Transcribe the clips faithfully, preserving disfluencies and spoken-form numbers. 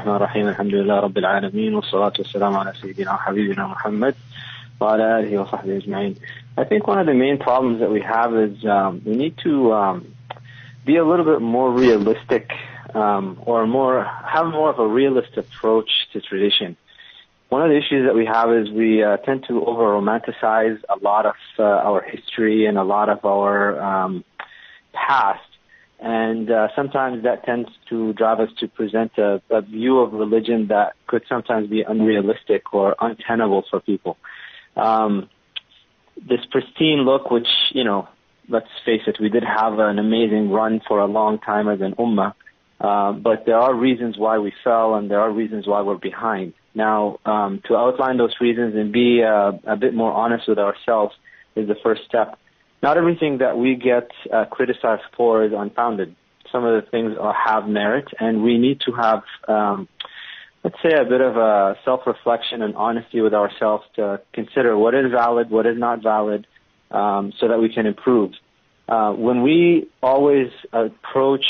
الرحمن الرحيم الحمد لله رب العالمين والصلاة والسلام على سيدنا وحبيبنا محمد وعلى آله وصحبه أجمعين. I think one of the main problems that we have is um, we need to um, be a little bit more realistic um, or more have more of a realist approach to tradition. One of the issues that we have is we uh, tend to over-romanticize a lot of uh, our history and a lot of our um, past. And uh, sometimes that tends to drive us to present a, a view of religion that could sometimes be unrealistic or untenable for people. Um, this pristine look, which, you know, let's face it, we did have an amazing run for a long time as an ummah, uh, but there are reasons why we fell and there are reasons why we're behind. Now, um, to outline those reasons and be uh, a bit more honest with ourselves is the first step. Not everything that we get uh, criticized for is unfounded. Some of the things are, have merit, and we need to have, um, let's say, a bit of a self-reflection and honesty with ourselves to consider what is valid, what is not valid, um, so that we can improve. Uh, when we always approach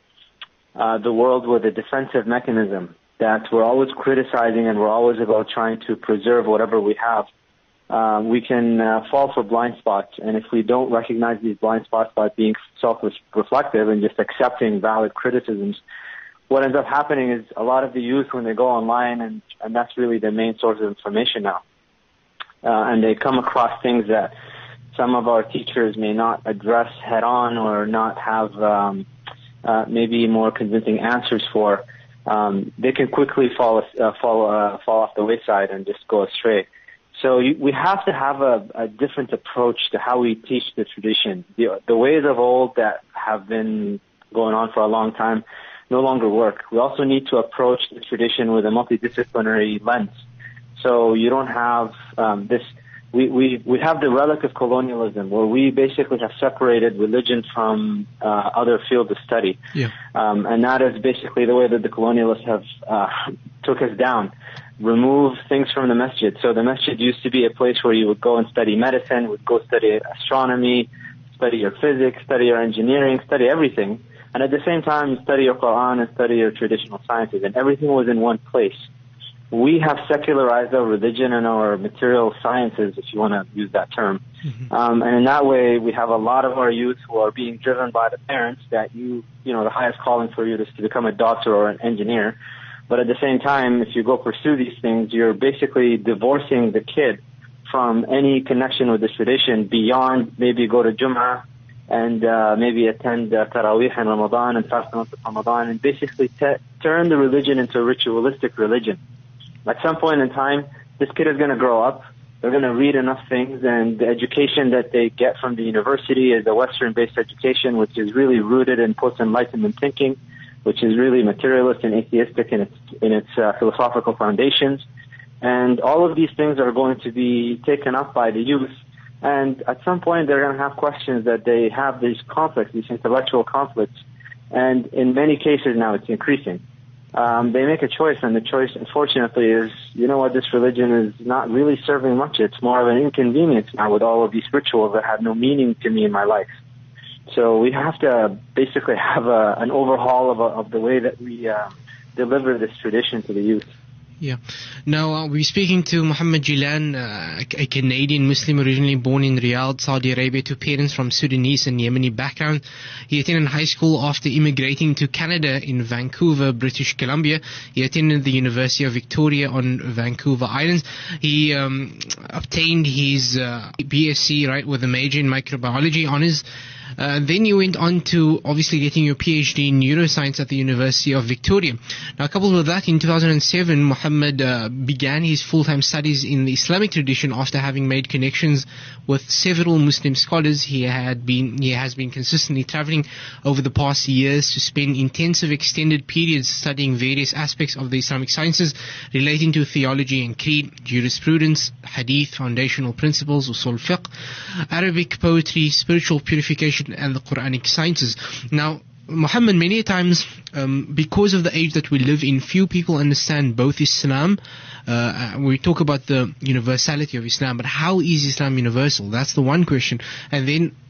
uh, the world with a defensive mechanism, that we're always criticizing and we're always about trying to preserve whatever we have, Uh, we can uh, fall for blind spots, and if we don't recognize these blind spots by being self-reflective and just accepting valid criticisms, what ends up happening is a lot of the youth, when they go online, and, and that's really the main source of information now, uh, and they come across things that some of our teachers may not address head-on or not have um, uh, maybe more convincing answers for, um, they can quickly fall, uh, fall, uh, fall off the wayside and just go astray. So you, we have to have a, a different approach to how we teach the tradition. The, the ways of old that have been going on for a long time no longer work. We also need to approach the tradition with a multidisciplinary lens. So you don't have um, this, we, we, we have the relic of colonialism where we basically have separated religion from uh, other fields of study. Yeah. Um, and that is basically the way that the colonialists have uh, took us down. Remove things from the masjid. So the masjid used to be a place where you would go and study medicine, would go study astronomy, study your physics, study your engineering, study everything. And at the same time, study your Quran and study your traditional sciences. And everything was in one place. We have secularized our religion and our material sciences, if you want to use that term. Mm-hmm. Um, and in that way, we have a lot of our youth who are being driven by the parents that you, you know, the highest calling for you is to become a doctor or an engineer. But at the same time, if you go pursue these things, you're basically divorcing the kid from any connection with the tradition beyond maybe go to Jum'ah and uh, maybe attend uh, Taraweeh in Ramadan and fast month of Ramadan and basically t- turn the religion into a ritualistic religion. At some point in time, this kid is going to grow up. They're going to read enough things, and the education that they get from the university is a Western-based education, which is really rooted in post-Enlightenment thinking, which is really materialist and atheistic in its in its uh, philosophical foundations. And all of these things are going to be taken up by the youth. And at some point, they're going to have questions that they have these conflicts, these intellectual conflicts. And in many cases now, it's increasing. Um, they make a choice, and the choice, unfortunately, is, you know what, this religion is not really serving much. It's more of an inconvenience now with all of these rituals that have no meaning to me in my life. So we have to basically have a, an overhaul of, a, of the way that we uh, deliver this tradition to the youth. Yeah. Now, uh, we're speaking to Muhammad Jilan, uh, a Canadian Muslim originally born in Riyadh, Saudi Arabia, to parents from Sudanese and Yemeni background. He attended high school after immigrating to Canada in Vancouver, British Columbia. He attended the University of Victoria on Vancouver Islands. He um, obtained his uh, B S c, right, with a major in microbiology honors. Uh, then you went on to obviously getting your PhD in neuroscience at the University of Victoria. Now, coupled with that, in two thousand seven, Muhammad uh, began his full-time studies in the Islamic tradition after having made connections with several Muslim scholars. He had been, he has been consistently traveling over the past years to spend intensive, extended periods studying various aspects of the Islamic sciences relating to theology and creed, jurisprudence, hadith, foundational principles, usul fiqh, Arabic poetry, spiritual purification, and the Quranic sciences. Now, Muhammad, many times, um, because of the age that we live in, few people understand both Islam. Uh, we talk about the universality of Islam, but how is Islam universal? That's the one question. And then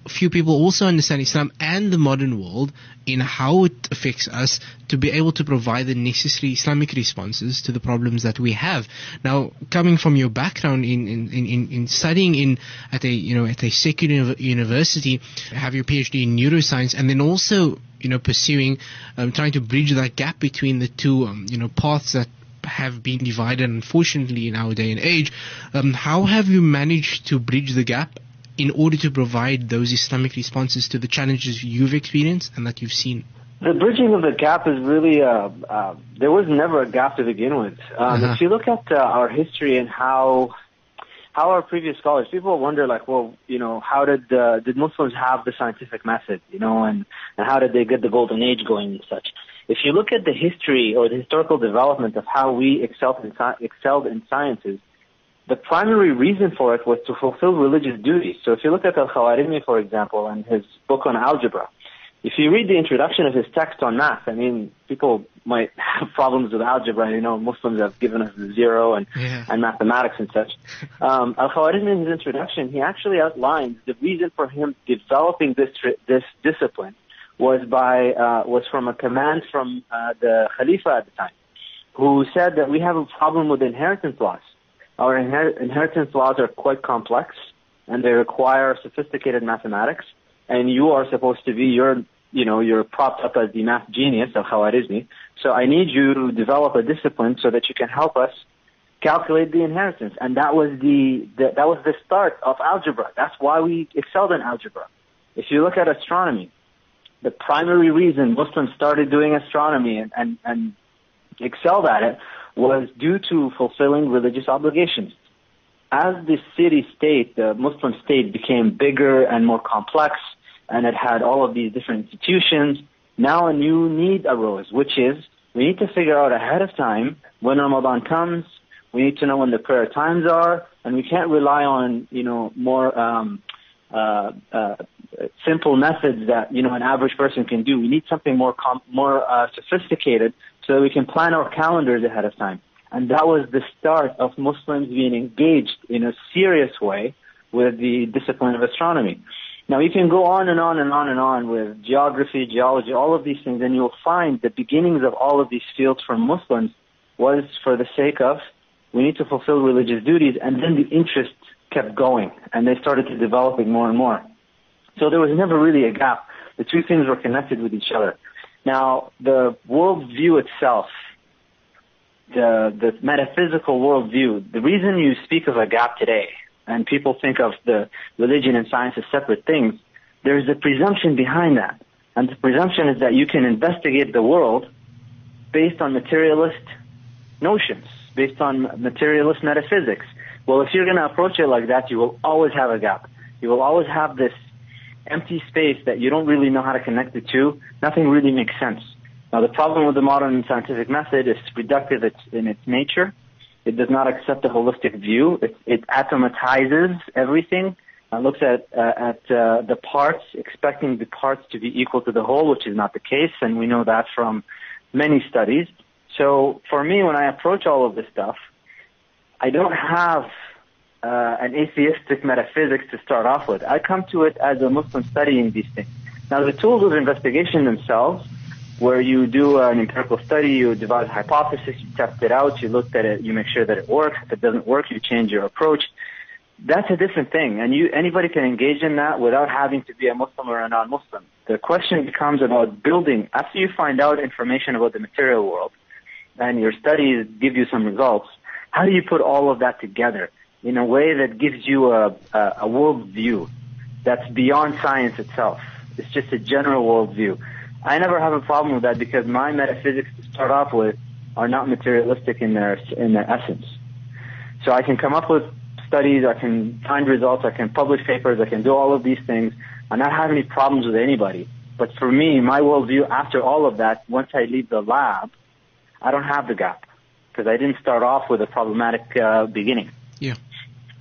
few people also understand Islam and the modern world in how it affects us to be able to provide the necessary Islamic responses to the problems that we have. Now, coming from your background in, in, in, in studying in at a you know at a secular university, have your PhD in neuroscience, and then also you know pursuing, um, trying to bridge that gap between the two um, you know paths that have been divided, unfortunately, in our day and age. Um, how have you managed to bridge the gap in order to provide those Islamic responses to the challenges you've experienced and that you've seen? The bridging of the gap is really, uh, uh, there was never a gap to begin with. Um, Uh-huh. If you look at uh, our history and how how our previous scholars, people wonder like, well, you know, how did uh, did Muslims have the scientific method, you know, and, and how did they get the golden age going and such? If you look at the history or the historical development of how we excelled in, sci- excelled in sciences, the primary reason for it was to fulfill religious duties. So if you look at Al-Khawarizmi, for example, and his book on algebra, if you read the introduction of his text on math, I mean, people might have problems with algebra. You know, Muslims have given us the zero and, Yeah. and mathematics and such. Um, Al-Khawarizmi, in his introduction, he actually outlines the reason for him developing this this discipline was by uh, was from a command from uh, the Khalifa at the time, who said that we have a problem with inheritance laws. Our inher- inheritance laws are quite complex, and they require sophisticated mathematics. And you are supposed to be, you're, you know, you're propped up as the math genius of Khawarizmi. So I need you to develop a discipline so that you can help us calculate the inheritance. And that was the, the that was the start of algebra. That's why we excelled in algebra. If you look at astronomy, the primary reason Muslims started doing astronomy and, and, and excelled at it was due to fulfilling religious obligations. As the city-state, the Muslim state, became bigger and more complex, and it had all of these different institutions, now a new need arose, which is we need to figure out ahead of time when Ramadan comes. We need to know when the prayer times are, and we can't rely on, you know, more um, uh, uh, simple methods that, you know, an average person can do. We need something more com- more uh, sophisticated so that we can plan our calendars ahead of time. And that was the start of Muslims being engaged in a serious way with the discipline of astronomy. Now, you can go on and on and on and on with geography, geology, all of these things, and you'll find the beginnings of all of these fields for Muslims was for the sake of we need to fulfill religious duties, and then the interest kept going, and they started to developing more and more. So there was never really a gap. The two things were connected with each other. Now, the worldview itself, the, the metaphysical worldview, the reason you speak of a gap today, and people think of the religion and science as separate things, there's a presumption behind that. And the presumption is that you can investigate the world based on materialist notions, based on materialist metaphysics. Well, if you're going to approach it like that, you will always have a gap. You will always have this empty space that you don't really know how to connect the two. Nothing really makes sense. Now, the problem with the modern scientific method is reductive in its nature. It does not accept a holistic view. It, it atomatizes everything. It looks at uh, at uh, the parts, expecting the parts to be equal to the whole, which is not the case, and we know that from many studies. So for me, when I approach all of this stuff, I don't have uh, an atheistic metaphysics to start off with. I come to it as a Muslim studying these things. Now, the tools of investigation themselves, where you do an empirical study, you devise a hypothesis, you test it out, you look at it, you make sure that it works. If it doesn't work, you change your approach. That's a different thing, and you anybody can engage in that without having to be a Muslim or a non-Muslim. The question becomes about building. After you find out information about the material world, and your studies give you some results, how do you put all of that together in a way that gives you a, a, a world view that's beyond science itself? It's just a general world view. I never have a problem with that because my metaphysics to start off with are not materialistic in their in their essence. So I can come up with studies, I can find results, I can publish papers, I can do all of these things. I not have any problems with anybody. But for me, my worldview after all of that, once I leave the lab, I don't have the gap because I didn't start off with a problematic uh, beginning. Yeah.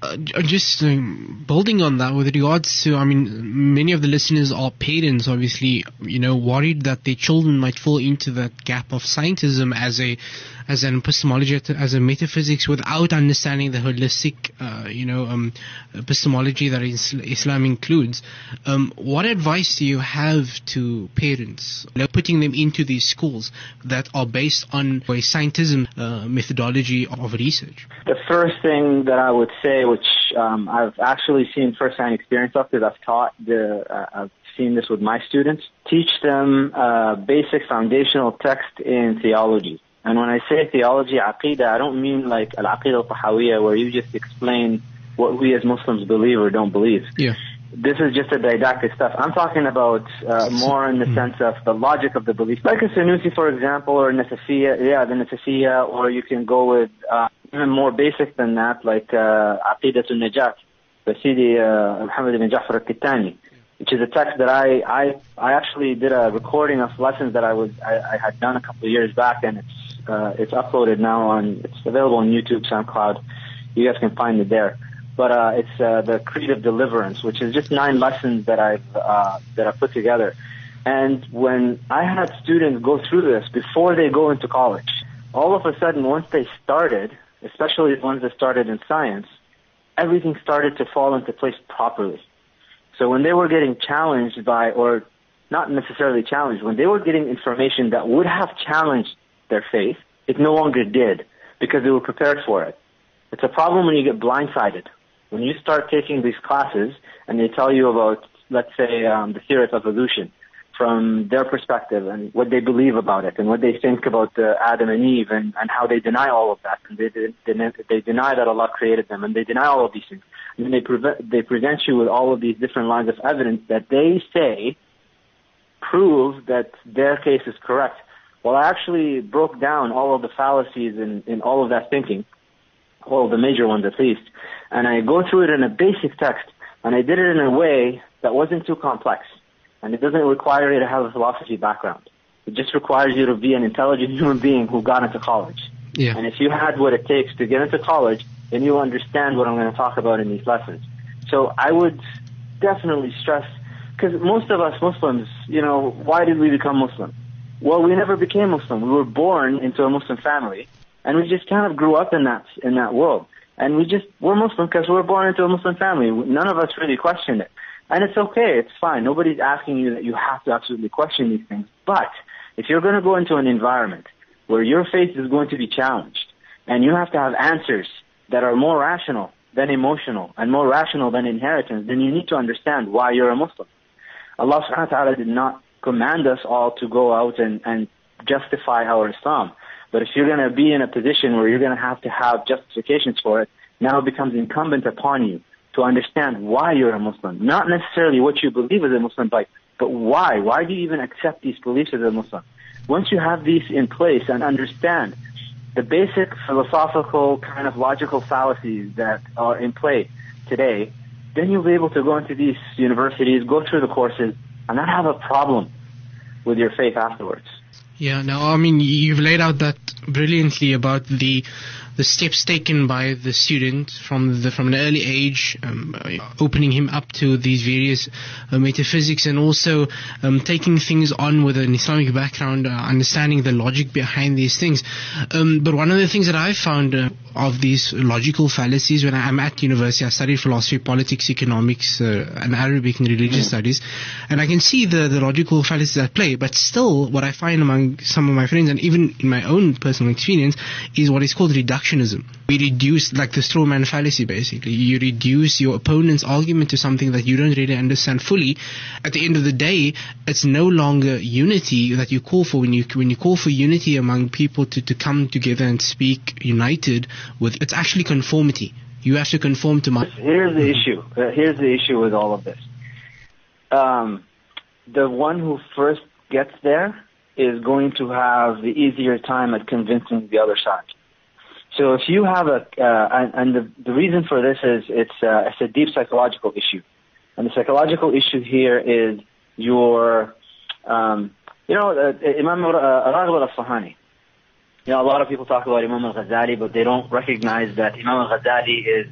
Uh, just um, building on that with regards to, I mean, many of the listeners are parents, obviously, you know, worried that their children might fall into that gap of scientism as a, as an epistemology, as a metaphysics, without understanding the holistic, uh, you know, um, epistemology that is, Islam includes. Um, what advice do you have to parents, you know, putting them into these schools that are based on a scientism uh, methodology of research? The first thing that I would say, which um, I've actually seen first-hand experience of, because I've taught the, uh, I've seen this with my students, teach them uh, basic foundational text in theology. And when I say theology, aqidah, I don't mean like al-aqidah al-tahawiyya, where you just explain what we as Muslims believe or don't believe. Yeah. This is just a didactic stuff. I'm talking about uh, more in the mm. sense of the logic of the belief. Like a Sanusi, for example, or Nasafiyya, yeah, the Nasafiyya, or you can go with uh, even more basic than that, like uh, Aqidatul Najat, by Sidi uh, Muhammad ibn Ja'far al-Kittani, which is a text that I, I I actually did a recording of lessons that I was I, I had done a couple of years back, and it's uh, it's uploaded now on, it's available on YouTube, SoundCloud. You guys can find it there. But uh, it's uh, the Creed of Deliverance, which is just nine lessons that I've uh, that I put together. And when I had students go through this before they go into college, all of a sudden, once they started, especially the ones that started in science, everything started to fall into place properly. So when they were getting challenged by, or not necessarily challenged, when they were getting information that would have challenged their faith, it no longer did, because they were prepared for it. It's a problem when you get blindsided. When you start taking these classes and they tell you about, let's say, um, the theory of evolution from their perspective and what they believe about it and what they think about uh, Adam and Eve and, and how they deny all of that, and they, they, they deny that Allah created them, and they deny all of these things. And then they, pre- they present you with all of these different lines of evidence that they say prove that their case is correct. Well, I actually broke down all of the fallacies in, in all of that thinking, all of the major ones at least, and I go through it in a basic text, and I did it in a way that wasn't too complex, and it doesn't require you to have a philosophy background. It just requires you to be an intelligent human being who got into college. Yeah. And if you had what it takes to get into college, then you understand what I'm going to talk about in these lessons. So I would definitely stress, because most of us Muslims, you know, why did we become Muslim? Well, we never became Muslim. We were born into a Muslim family, and we just kind of grew up in that in that world. And we just, we're Muslim because we were born into a Muslim family. None of us really questioned it. And it's okay, it's fine. Nobody's asking you that you have to absolutely question these things. But if you're going to go into an environment where your faith is going to be challenged, and you have to have answers that are more rational than emotional, and more rational than inheritance, then you need to understand why you're a Muslim. Allah subhanahu wa ta'ala did not command us all to go out and, and justify our Islam. But if you're going to be in a position where you're going to have to have justifications for it, now it becomes incumbent upon you to understand why you're a Muslim. Not necessarily what you believe as a Muslim, but, but why. Why do you even accept these beliefs as a Muslim? Once you have these in place and understand the basic philosophical kind of logical fallacies that are in play today, then you'll be able to go into these universities, go through the courses, and not have a problem with your faith afterwards. Yeah, no, I mean, you've laid out that brilliantly about the the steps taken by the student from the from an early age, um, opening him up to these various uh, metaphysics, and also um, taking things on with an Islamic background, uh, understanding the logic behind these things. Um, but one of the things that I've found uh, of these logical fallacies when I'm at university, I studied philosophy, politics, economics, uh, and Arabic and religious studies, and I can see the, the logical fallacies at play. But still, what I find among some of my friends, and even in my own personal experience, is what is called reductionism. We reduce, like the straw man fallacy basically, you reduce your opponent's argument to something that you don't really understand fully. At the end of the day, it's no longer unity that you call for. When you when you call for unity among people to, to come together and speak united with, it's actually conformity. You have to conform to my... Here's the issue. Uh, here's the issue with all of this. Um, the one who first gets there is going to have the easier time at convincing the other side. So if you have a, uh, and, and the, the reason for this is it's, uh, it's a deep psychological issue. And the psychological issue here is your, um, you know, uh, Imam uh, Raghib al-Asfahani. You know, a lot of people talk about Imam al-Ghazali, but they don't recognize that Imam al-Ghazali is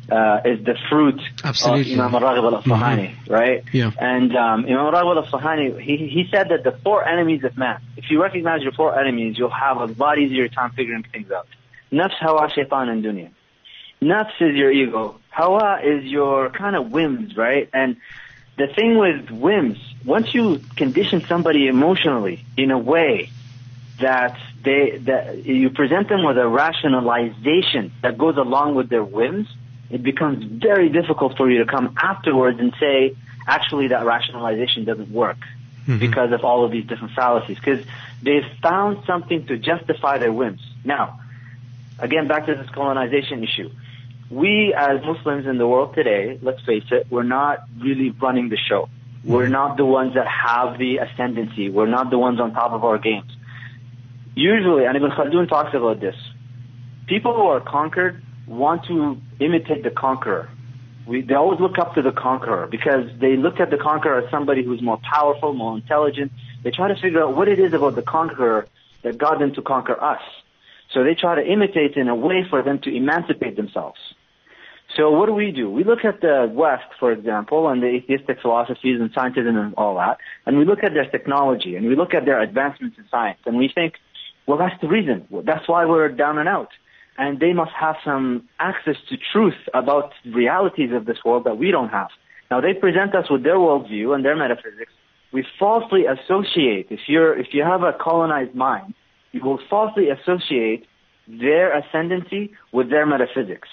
uh, is the fruit Absolutely. of Imam al-Raghib al-Asfahani, mm-hmm. right? Yeah. And um, Imam al-Raghib al-Asfahani, he, he said that the four enemies of man, if you recognize your four enemies, you'll have a lot easier time figuring things out. Nafs, hawa, shaitan, and dunya. Nafs is your ego. Hawa is your kind of whims, right? And the thing with whims, once you condition somebody emotionally in a way that they that you present them with a rationalization that goes along with their whims, it becomes very difficult for you to come afterwards and say, actually, that rationalization doesn't work mm-hmm. because of all of these different fallacies. Because they've found something to justify their whims. Now, again, back to this colonization issue. We, as Muslims in the world today, let's face it, we're not really running the show. We're not the ones that have the ascendancy. We're not the ones on top of our games. Usually, and Ibn Khaldun talks about this, people who are conquered want to imitate the conqueror. We, they always look up to the conqueror because they look at the conqueror as somebody who's more powerful, more intelligent. They try to figure out what it is about the conqueror that got them to conquer us. So they try to imitate in a way for them to emancipate themselves. So what do we do? We look at the West, for example, and the atheistic philosophies and scientism and all that, and we look at their technology, and we look at their advancements in science, and we think, well, that's the reason. That's why we're down and out. And they must have some access to truth about realities of this world that we don't have. Now, they present us with their worldview and their metaphysics. We falsely associate, if you're, if you have a colonized mind, you will falsely associate their ascendancy with their metaphysics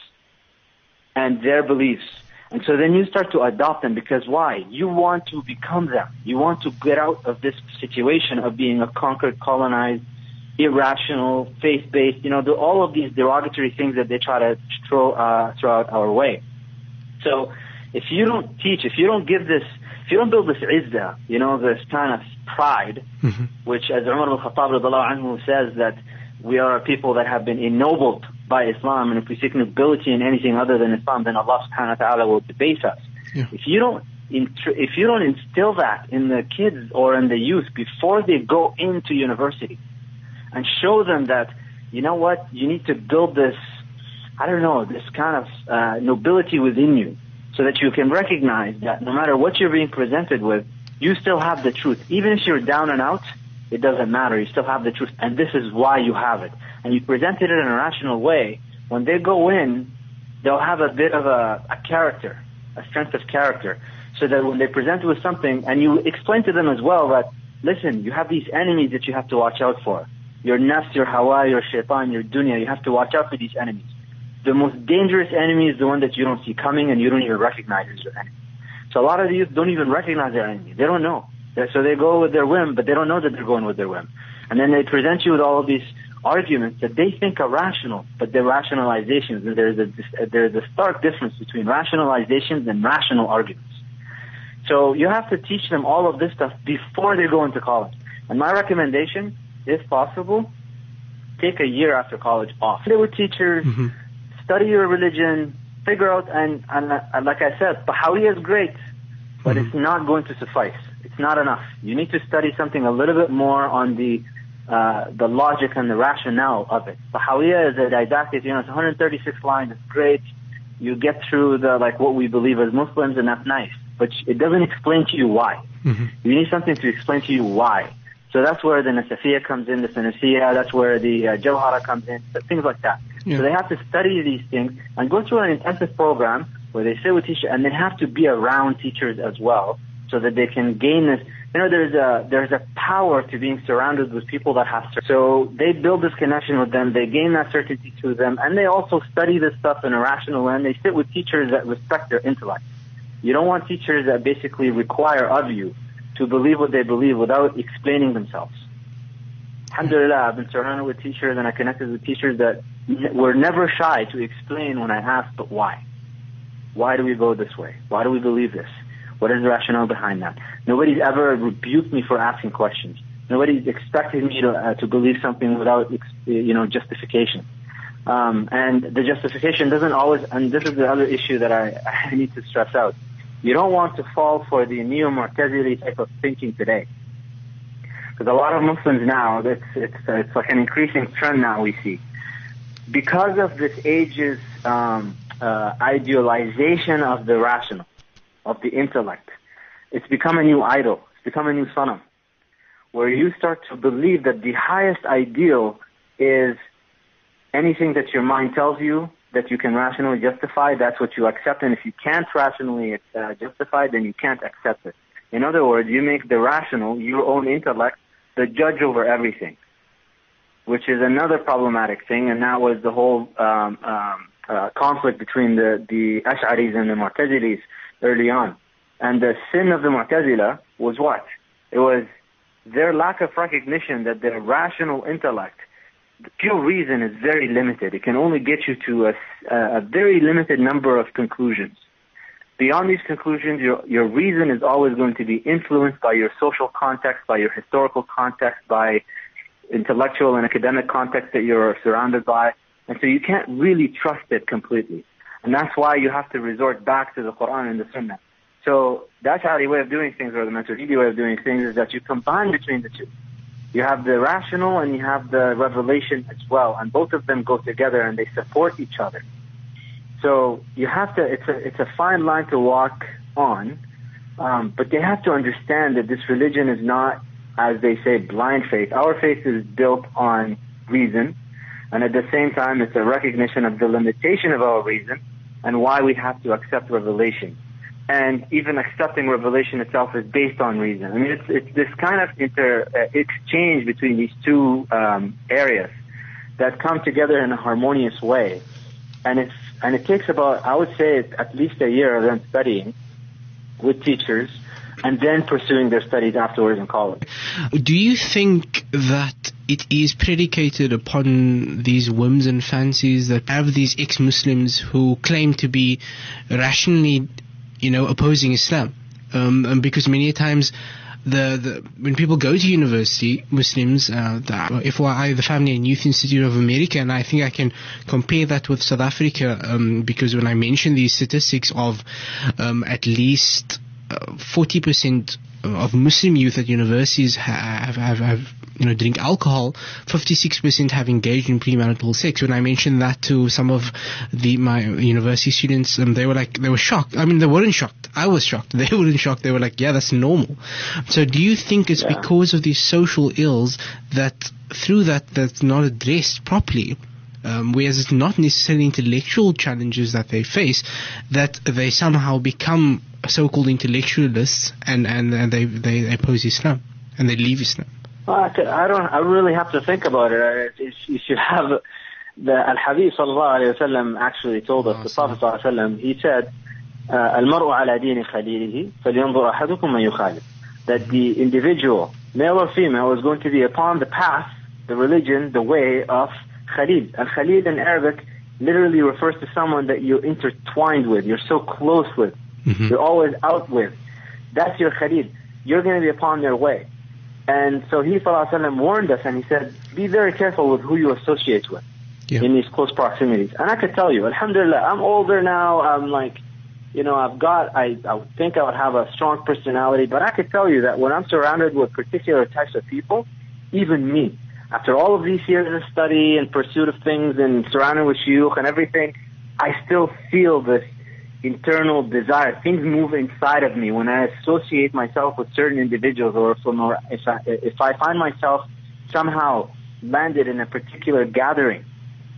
and their beliefs. And so then you start to adopt them because why? You want to become them. You want to get out of this situation of being a conquered, colonized, irrational, faith-based, you know, the, all of these derogatory things that they try to throw, uh, throw out our way. So if you don't teach, if you don't give this, if you don't build this izzah, you know, this kind of pride, mm-hmm. which as Umar al-Khattab radiallahu anhu says that we are a people that have been ennobled by Islam, and if we seek nobility in anything other than Islam, then Allah subhanahu wa ta'ala will debase us. Yeah. If you don't if you don't instill that in the kids or in the youth before they go into university and show them that, you know what, you need to build this, I don't know, this kind of uh, nobility within you so that you can recognize that no matter what you're being presented with, you still have the truth. Even if you're down and out, it doesn't matter. You still have the truth, and this is why you have it. And you presented it in a rational way. When they go in, they'll have a bit of a, a character, a strength of character, so that when they present with something, and you explain to them as well that, listen, you have these enemies that you have to watch out for. Your nafs, your hawa, your shaitan, your dunya, you have to watch out for these enemies. The most dangerous enemy is the one that you don't see coming and you don't even recognize as your enemy. So a lot of the youth don't even recognize their enemy. They don't know. So they go with their whim, but they don't know that they're going with their whim. And then they present you with all of these arguments that they think are rational, but they're rationalizations. And there's a, there's a stark difference between rationalizations and rational arguments. So you have to teach them all of this stuff before they go into college. And my recommendation, if possible, take a year after college off. Stay with teachers, mm-hmm. study your religion, figure out, and, and, and like I said, Bahawiyya is great, but mm-hmm. it's not going to suffice. It's not enough. You need to study something a little bit more on the uh, the logic and the rationale of it. Bahawiyya is a didactic, you know, it's one hundred thirty-six lines, it's great. You get through the, like, what we believe as Muslims, and that's nice. But it doesn't explain to you why. Mm-hmm. You need something to explain to you why. So that's where the Nasafiyya comes in, the Sanasiyya, that's where the uh, Jawhara comes in, things like that. Yeah. So they have to study these things and go through an intensive program where they sit with teachers, and they have to be around teachers as well, so that they can gain this. You know, there's a there's a power to being surrounded with people that have certainty. So they build this connection with them, they gain that certainty to them, and they also study this stuff in a rational way, and they sit with teachers that respect their intellect. You don't want teachers that basically require of you to believe what they believe without explaining themselves. Alhamdulillah, I've been surrounded with teachers, and I connected with teachers that were never shy to explain when I asked, but why? Why do we go this way? Why do we believe this? What is the rationale behind that? Nobody's ever rebuked me for asking questions. Nobody's expected me to uh, to believe something without, you know, justification. Um, and the justification doesn't always, and this is the other issue that I, I need to stress out. You don't want to fall for the neo-Mu'tazili type of thinking today. Because a lot of Muslims now, it's, it's, it's like an increasing trend now we see. Because of this age's um, uh, idealization of the rational, of the intellect. It's become a new idol. It's become a new sanam, where you start to believe that the highest ideal is anything that your mind tells you that you can rationally justify. That's what you accept, and if you can't rationally uh, justify, then you can't accept it. In other words, you make the rational, your own intellect, the judge over everything, which is another problematic thing, and that was the whole um, um, uh, conflict between the, the Ash'aris and the Mu'tazilis early on. And the sin of the Mu'tazila was what? It was their lack of recognition that their rational intellect, the pure reason, is very limited. It can only get you to a, a very limited number of conclusions. Beyond these conclusions, your, your reason is always going to be influenced by your social context, by your historical context, by intellectual and academic context that you're surrounded by. And so you can't really trust it completely. And that's why you have to resort back to the Quran and the Sunnah. So the Ash'ari way of doing things, or the Maturidi way of doing things, is that you combine between the two. You have the rational and you have the revelation as well, and both of them go together and they support each other. So you have to, it's a, it's a fine line to walk on, um, but they have to understand that this religion is not, as they say, blind faith. Our faith is built on reason, and at the same time it's a recognition of the limitation of our reason and why we have to accept revelation. And even accepting revelation itself is based on reason. I mean, it's it's this kind of inter uh, exchange between these two um, areas that come together in a harmonious way. And it's and it takes about, I would say, at least a year of them studying with teachers and then pursuing their studies afterwards in college. Do you think that it is predicated upon these whims and fancies that have these ex-Muslims who claim to be rationally, you know, opposing Islam? Um, and because many times the, the when people go to university, Muslims, uh, the F Y I, the Family and Youth Institute of America, and I think I can compare that with South Africa, um, because when I mention these statistics of um, at least uh, forty percent of Muslim youth at universities have, have, have you know, drink alcohol, fifty-six percent have engaged in premarital sex. When I mentioned that to some of the my university students, um, they were like, they were shocked. I mean, they weren't shocked. I was shocked. They weren't shocked. They were like, yeah, that's normal. So do you think it's yeah. because of these social ills that through that that's not addressed properly, um, whereas it's not necessarily intellectual challenges that they face, that they somehow become so-called intellectualists and, and, and they, they, they oppose Islam and they leave Islam? Well, I, could, I don't. I really have to think about it. You should have the Al-Habib sallallahu alayhi wa sallam actually told us. Oh, the Prophet sallallahu alayhi wa sallam, he said, "Al-mar'u ala dini khalilihi, falyanzur ahadukum man yukhalif." That the individual, male or female, is going to be upon the path, the religion, the way of Khalil. And Khalil in Arabic literally refers to someone that you're intertwined with, you're so close with, mm-hmm. you're always out with. That's your Khalil. You're going to be upon their way. And so he, sallallahu alaihi wasallam, warned us, and he said, be very careful with who you associate with yeah. in these close proximities. And I could tell you, alhamdulillah, I'm older now, I'm like, you know, I've got, I, I think I would have a strong personality, but I could tell you that when I'm surrounded with particular types of people, even me, after all of these years of study and pursuit of things and surrounded with shuyukh and everything, I still feel this internal desire. Things move inside of me when I associate myself with certain individuals, or if I, if I find myself somehow landed in a particular gathering,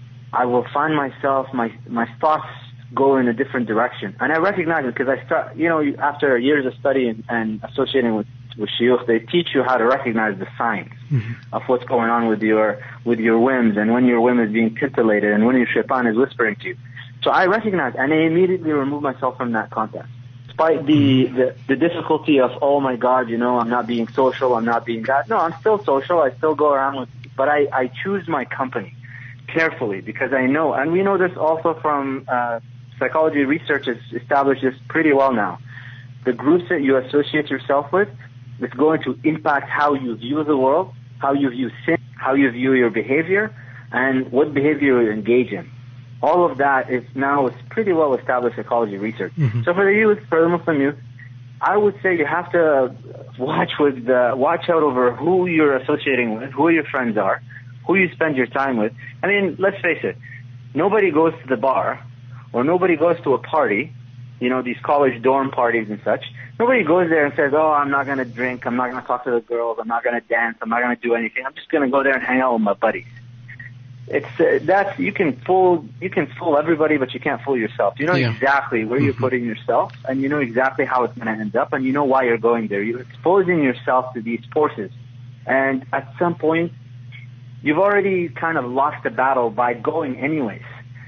I will find myself, my my thoughts go in a different direction. And I recognize it because I start, you know, after years of study and, and associating with, with shuyukh, they teach you how to recognize the signs mm-hmm. of what's going on with your, with your whims, and when your whim is being titillated and when your shaitan is whispering to you. So I recognize, and I immediately remove myself from that context. Despite the, the, the difficulty of, oh my God, you know, I'm not being social, I'm not being that. No, I'm still social, I still go around with, but I, I choose my company carefully because I know, and we know this also from uh, psychology research has established this pretty well now. The groups that you associate yourself with, it's going to impact how you view the world, how you view sin, how you view your behavior, and what behavior you engage in. All of that is now it's pretty well established psychology research. Mm-hmm. So for the youth, for the Muslim youth, I would say you have to watch with the, watch out over who you're associating with, who your friends are, who you spend your time with. I mean, let's face it, nobody goes to the bar or nobody goes to a party, you know, these college dorm parties and such. Nobody goes there and says, oh, I'm not going to drink, I'm not going to talk to the girls, I'm not going to dance, I'm not going to do anything. I'm just going to go there and hang out with my buddies. It's uh, that's you can fool you can fool everybody, but you can't fool yourself. You know yeah. exactly where mm-hmm. you're putting yourself, and you know exactly how it's going to end up, and you know why you're going there. You're exposing yourself to these forces, and at some point, you've already kind of lost the battle by going anyways.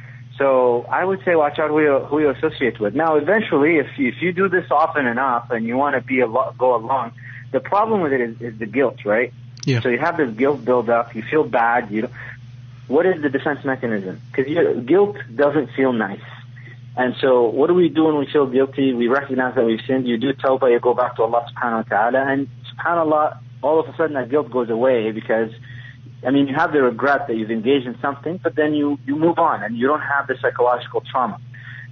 So I would say watch out who you, who you associate with. Now, eventually, if you, if you do this often enough and you want to be a lo- go along, the problem with it is, is the guilt, right? Yeah. So you have this guilt build up. You feel bad. You don't, what is the defense mechanism? Because guilt doesn't feel nice. And so what do we do when we feel guilty? We recognize that we've sinned. You do tawbah, you go back to Allah subhanahu wa ta'ala, and subhanAllah, all of a sudden that guilt goes away because, I mean, you have the regret that you've engaged in something, but then you, you move on and you don't have the psychological trauma.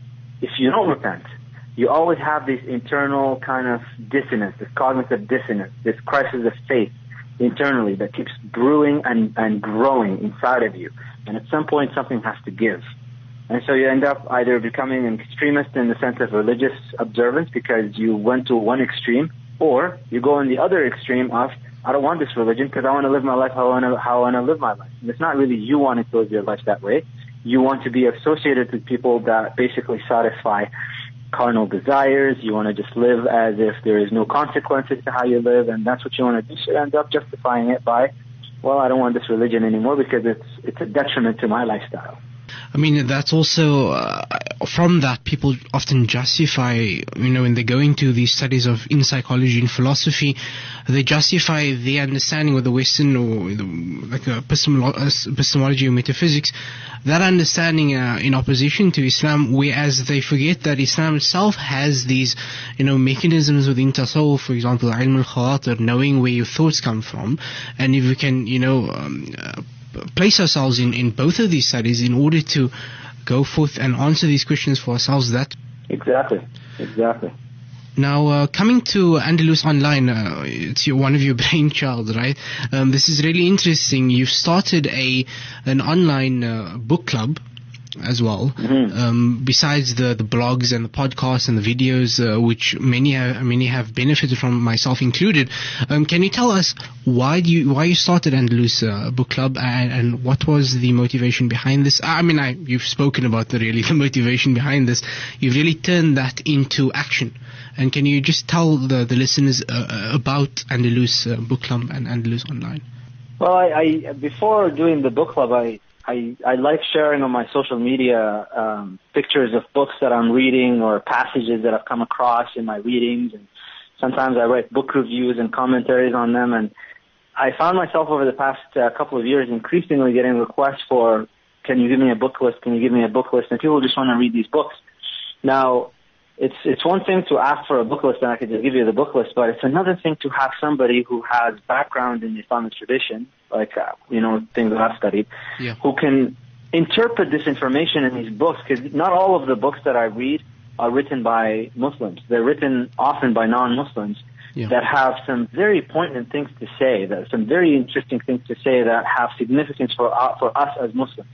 If you don't repent, you always have this internal kind of dissonance, this cognitive dissonance, this crisis of faith internally that keeps brewing and, and growing inside of you. And at some point, something has to give. And so you end up either becoming an extremist in the sense of religious observance because you went to one extreme, or you go in the other extreme of, I don't want this religion because I want to live my life how I want to, how I want to live my life. And it's not really you wanting to live your life that way. You want to be associated with people that basically satisfy carnal desires. You want to just live as if there is no consequences to how you live, and that's what you want to do. So you end up justifying it by, well, I don't want this religion anymore because it's it's a detriment to my lifestyle. I mean, that's also, uh, from that, people often justify, you know, when they go into these studies of in psychology and philosophy, they justify the understanding of the Western or the, like a epistemology or metaphysics, that understanding uh, in opposition to Islam, whereas they forget that Islam itself has these, you know, mechanisms within tasawwuf, for example, ilm al-khawatir, knowing where your thoughts come from, and if we can, you know, um, uh, place ourselves in, in both of these studies in order to go forth and answer these questions for ourselves. That exactly, exactly. Now, uh, coming to Andalus Online, uh, it's your, one of your brainchild, right? Um, this is really interesting. You've started a an online uh, book club as well, mm-hmm. um, besides the, the blogs and the podcasts and the videos, uh, which many have, many have benefited from, myself included. Um, can you tell us why do you why you started Andalus uh, Book Club, and, and what was the motivation behind this? I mean, I, you've spoken about the really the motivation behind this. You've really turned that into action. And can you just tell the, the listeners uh, about Andalus uh, Book Club and Andalus Online? Well, I, I before doing the book club, I I, I like sharing on my social media um, pictures of books that I'm reading or passages that I've come across in my readings, and sometimes I write book reviews and commentaries on them. And I found myself over the past uh, couple of years increasingly getting requests for, can you give me a book list? Can you give me a book list? And people just want to read these books. Now, it's it's one thing to ask for a book list and I could just give you the book list, but it's another thing to have somebody who has background in the Islamic tradition, like, uh, you know, things that I've studied, yeah. who can interpret this information in these books, because not all of the books that I read are written by Muslims. They're written often by non-Muslims yeah. that have some very poignant things to say, that some very interesting things to say that have significance for, uh, for us as Muslims.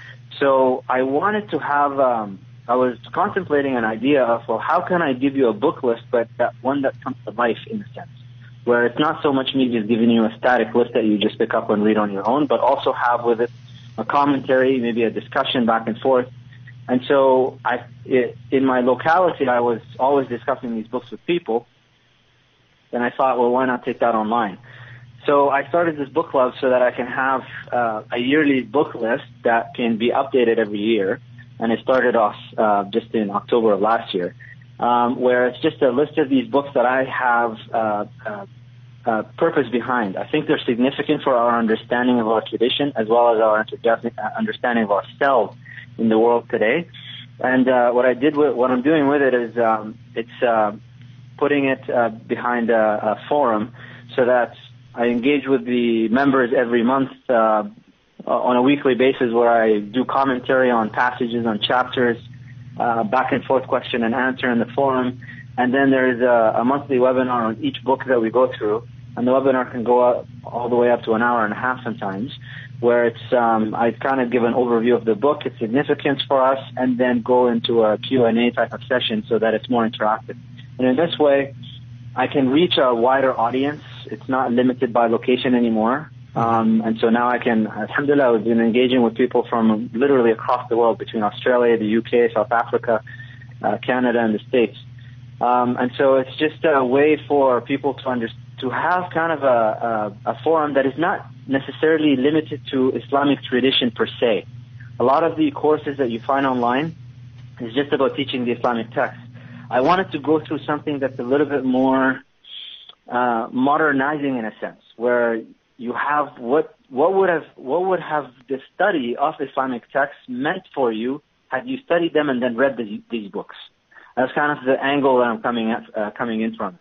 So I wanted to have... Um, I was contemplating an idea of, well, how can I give you a book list, but that one that comes to life in a sense, where it's not so much me just giving you a static list that you just pick up and read on your own, but also have with it a commentary, maybe a discussion back and forth. And so I, it, in my locality, I was always discussing these books with people, and I thought, well, why not take that online? So I started this book club so that I can have uh, a yearly book list that can be updated every year. And it started off uh, just in October of last year, um, where it's just a list of these books that I have uh, uh, uh, purpose behind. I think they're significant for our understanding of our tradition as well as our understanding of ourselves in the world today. And uh, what I did with what I'm doing with it is um, it's uh, putting it uh, behind a, a forum so that I engage with the members every month. Uh, Uh, on a weekly basis, where I do commentary on passages, on chapters, uh, back and forth question and answer in the forum. And then there's a, a monthly webinar on each book that we go through. And the webinar can go up all the way up to an hour and a half sometimes, where it's um, I kind of give an overview of the book, its significance for us, and then go into a Q and A type of session so that it's more interactive. And in this way, I can reach a wider audience. It's not limited by location anymore. Um, and so now I can, alhamdulillah, I've been engaging with people from literally across the world, between Australia, the U K, South Africa, uh, Canada, and the States. Um, and so it's just a way for people to under, to have kind of a, a, a forum that is not necessarily limited to Islamic tradition per se. A lot of the courses that you find online is just about teaching the Islamic text. I wanted to go through something that's a little bit more uh, modernizing in a sense, where you have what what would have what would have the study of Islamic texts meant for you had you studied them and then read the, these books. That's kind of the angle that I'm coming at, uh, coming in from.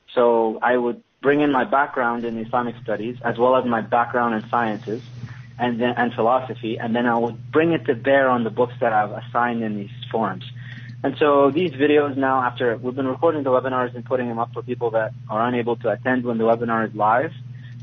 So I would bring in my background in Islamic studies as well as my background in sciences and then and philosophy, and then I would bring it to bear on the books that I've assigned in these forums. And so these videos now, after we've been recording the webinars and putting them up for people that are unable to attend when the webinar is live,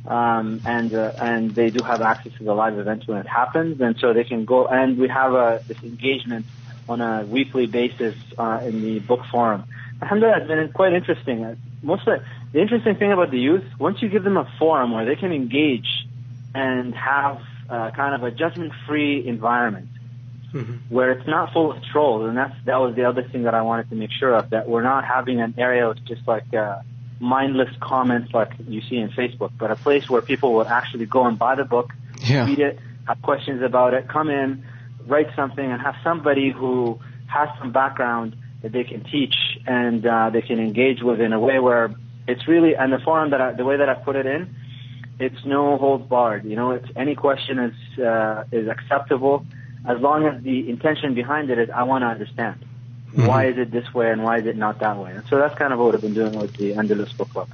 um, and uh, and they do have access to the live event when it happens, and so they can go. And we have a this engagement on a weekly basis uh, in the book forum. Alhamdulillah, it's been quite interesting. Most of the, the interesting thing about the youth, once you give them a forum where they can engage and have uh, kind of a judgment-free environment, mm-hmm. where it's not full of trolls, and that's that was the other thing that I wanted to make sure of, that we're not having an area of just like uh, mindless comments like you see in Facebook, but a place where people will actually go and buy the book, yeah. read it, have questions about it, come in, write something, and have somebody who has some background that they can teach and uh, they can engage with in a way where it's really, and the forum that I, the way that I put it in, it's no holds barred. You know, it's any question is uh, is acceptable as long as the intention behind it is I want to understand. Mm-hmm. Why is it this way and why is it not that way? And so that's kind of what I've been doing with the Andalus Book Club.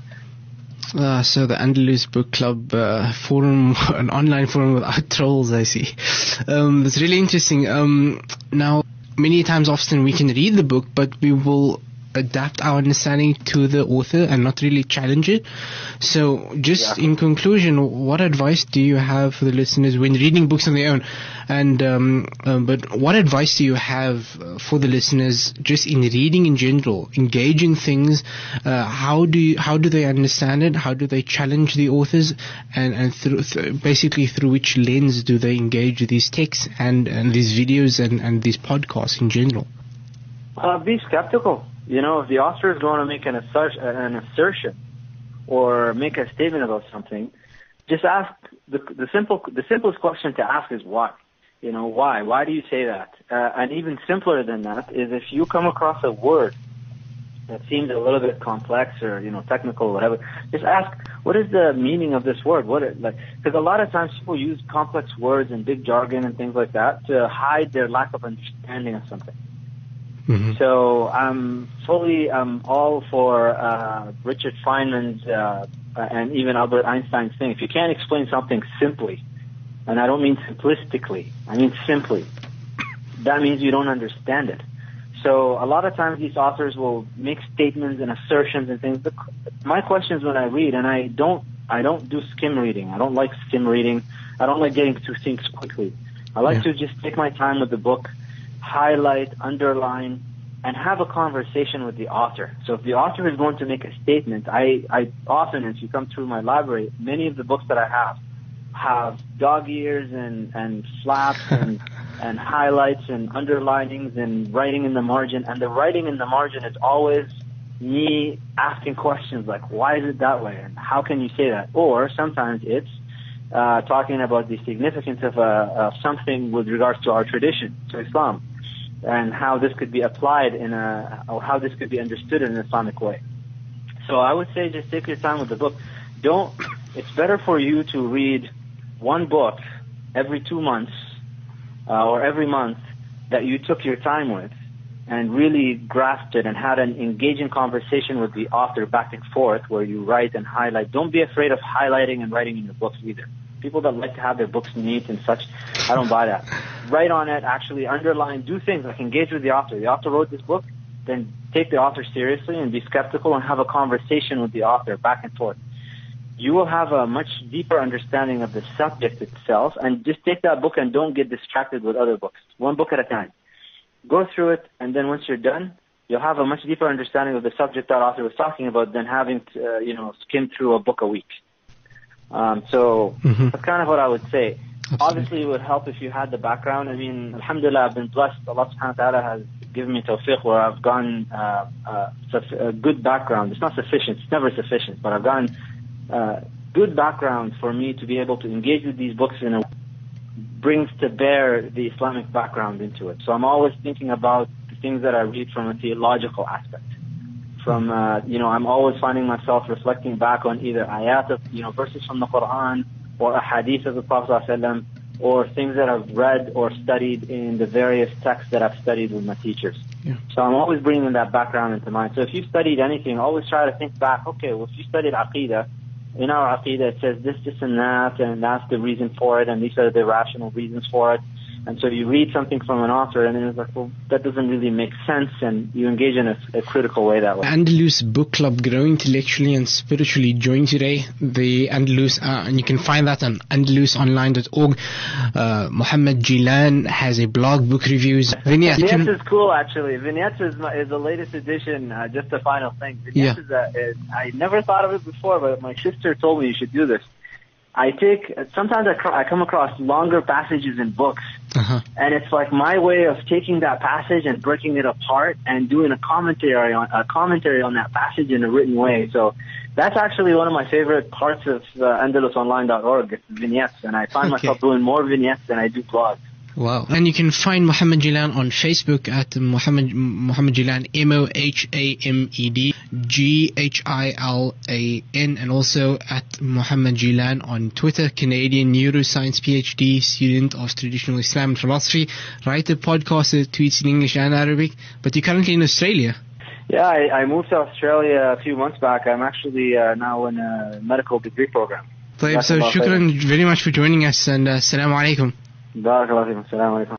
Uh, so the Andalus Book Club uh, forum, an online forum without trolls, I see. Um, it's really interesting. Um, now, many times often we can read the book, but we will adapt our understanding to the author and not really challenge it. So just yeah. in conclusion, what advice do you have for the listeners when reading books on their own? And um, uh, but what advice do you have for the listeners just in reading in general, engaging things? Uh, how do you, how do they understand it? How do they challenge the authors? And and through, th- basically through which lens do they engage these texts and, and these videos and, and these podcasts in general? Uh, be skeptical. You know, if the author is going to make an, assert- an assertion or make a statement about something, just ask the, the simple, the simplest question to ask is why. You know, why? Why do you say that? Uh, and even simpler than that is if you come across a word that seems a little bit complex or, you know, technical or whatever, just ask, what is the meaning of this word? What it, like, because a lot of times people use complex words and big jargon and things like that to hide their lack of understanding of something. Mm-hmm. So I'm fully um, all for uh, Richard Feynman's uh, and even Albert Einstein's thing. If you can't explain something simply, and I don't mean simplistically, I mean simply, that means you don't understand it. So a lot of times these authors will make statements and assertions and things. But my question is when I read, and I don't, I don't do skim reading. I don't like skim reading. I don't like getting through things quickly. I like yeah. to just take my time with the book, highlight, underline, and have a conversation with the author. So if the author is going to make a statement, I, I often, as you come through my library, many of the books that I have have dog ears and, and flaps and, and highlights and underlinings and writing in the margin. And the writing in the margin is always me asking questions like, why is it that way? And how can you say that? Or sometimes it's uh, talking about the significance of, uh, of something with regards to our tradition, to Islam, and how this could be applied in a, or how this could be understood in an Islamic way. So I would say just take your time with the book. Don't, it's better for you to read one book every two months uh, or every month that you took your time with and really grasped it and had an engaging conversation with the author back and forth where you write and highlight. Don't be afraid of highlighting and writing in your books either. People that like to have their books neat and such, I don't buy that. Write on it, actually underline, do things like engage with the author. The author wrote this book, then take the author seriously and be skeptical and have a conversation with the author back and forth. you will have a much deeper understanding of the subject itself, and just take that book and don't get distracted with other books. One book at a time. Go through it, and then once you're done, you'll have a much deeper understanding of the subject that author was talking about than having to, uh, you know, skim through a book a week. Um, so mm-hmm. that's kind of what I would say. Absolutely. Obviously, it would help if you had the background. I mean, alhamdulillah, I've been blessed. Allah subhanahu wa ta'ala has given me tawfiq where I've gotten uh, uh, a good background. It's not sufficient. It's never sufficient, but I've gotten uh, good background for me to be able to engage with these books in a brings to bear the Islamic background into it. So I'm always thinking about the things that I read from a theological aspect. From, uh, you know, I'm always finding myself reflecting back on either ayat of, you know, verses from the Quran, or a hadith of the Prophet ﷺ, or things that I've read or studied in the various texts that I've studied with my teachers. Yeah. So I'm always bringing that background into mind. So if you've studied anything, always try to think back, okay, well, if you studied Aqidah, in our Aqidah it says this, this, and that, and that's the reason for it, and these are the rational reasons for it. And so you read something from an author, and then it's like, well, that doesn't really make sense, and you engage in a, a critical way that way. Andalus Book Club, Grow Intellectually and Spiritually, join today. The Andalus, uh, and you can find that on andalus online dot org. Uh, Muhammad Jilan has a blog, book reviews. Vignettes, Vignettes is cool, actually. Vignettes is, my, is the latest edition, uh, just a final thing. Vignettes yeah. is, a, is, I never thought of it before, but my sister told me you should do this. I take, sometimes I, I come across longer passages in books, uh-huh. and it's like my way of taking that passage and breaking it apart and doing a commentary on a commentary on that passage in a written way. So that's actually one of my favorite parts of uh, andalus online dot org, it's vignettes, and I find okay. myself doing more vignettes than I do blogs. Wow. And you can find Muhammad Jilan on Facebook at Muhammad, Muhammad Jilan, M O H A M E D G H I L A N, and also at Muhammad Jilan on Twitter, Canadian neuroscience PhD, student of traditional Islam and philosophy, writer, podcaster, tweets in English and Arabic, but you're currently in Australia. Yeah, I, I moved to Australia a few months back. I'm actually uh, now in a medical degree program. So, so shukran very much for joining us, and uh, assalamu alaikum. بارك الله فيكم السلام عليكم